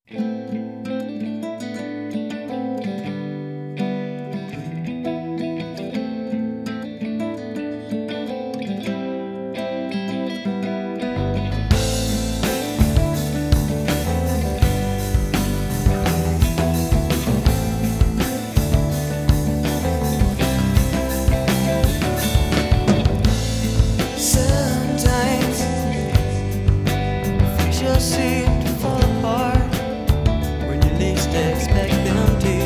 Seem to fall apart when you least expect them to.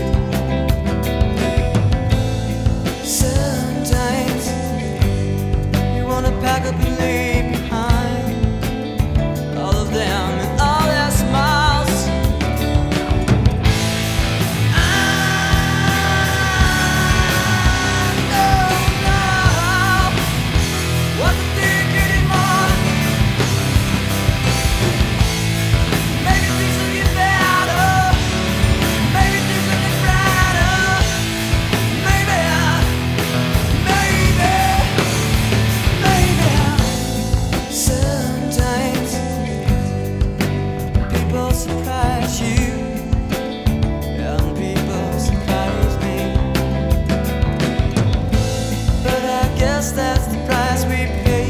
Sometimes you wanna pack up and leave behind all of them and all their smiles. I don't know what to think anymore. Maybe things will get better. Maybe things will get brighter. Maybe, maybe. Sometimes people surprise you, and people surprise me. But I guess that's the price we pay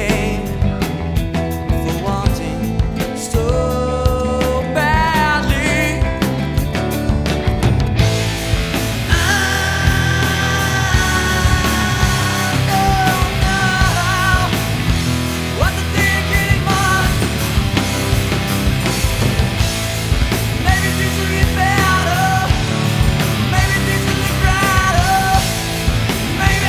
for wanting so badly. I don't know what to think anymore. Maybe things will get better. Maybe things will get brighter. Maybe,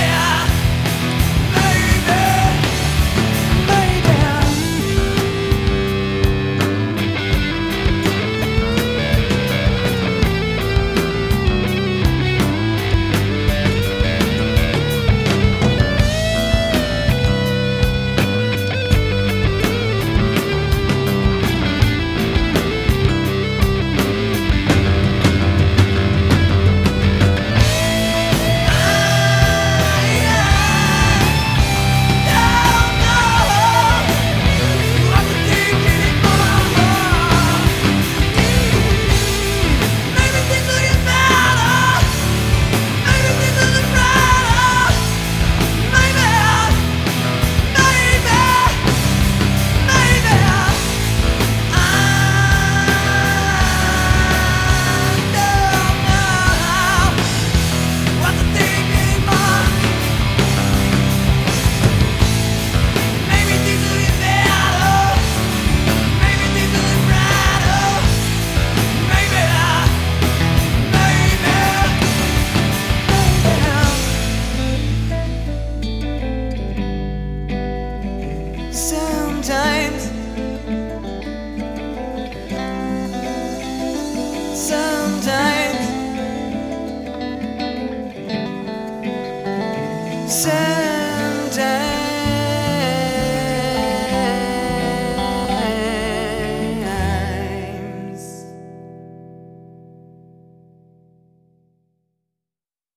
sometimes.